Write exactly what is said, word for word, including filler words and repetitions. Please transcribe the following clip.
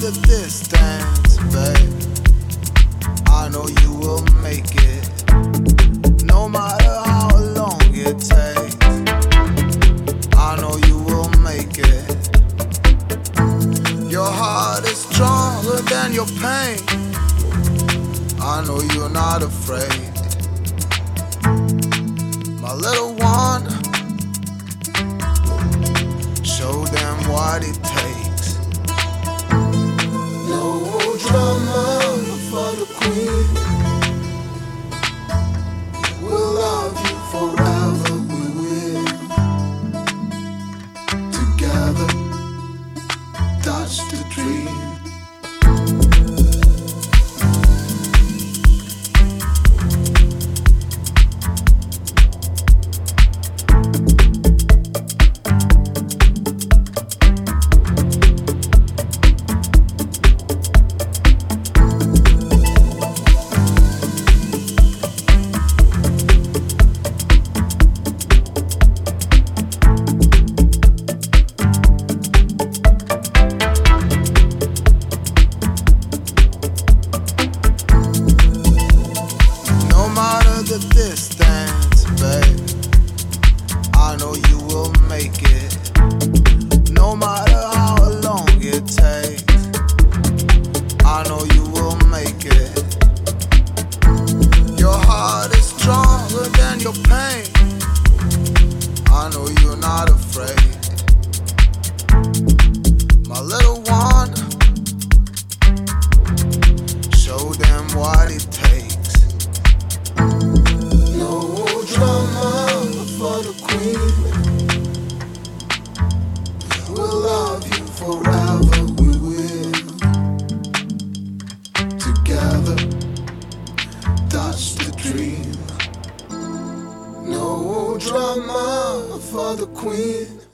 the distance, babe, I know you will make it. No matter how long it takes, I know you will make it. Your heart is stronger than your pain, I know you're not afraid. My little one, show them what it takes. No drama for the queen. We'll love you forever, we will. Together, touch the dream. The distance, babe, I know you will make it. No matter how long it takes, I know you will make it. Your heart is stronger than your pain, I know you're not afraid. My little one, show them what it takes. For the queen, we'll love you forever, we will. Together, touch the dream. No drama for the queen.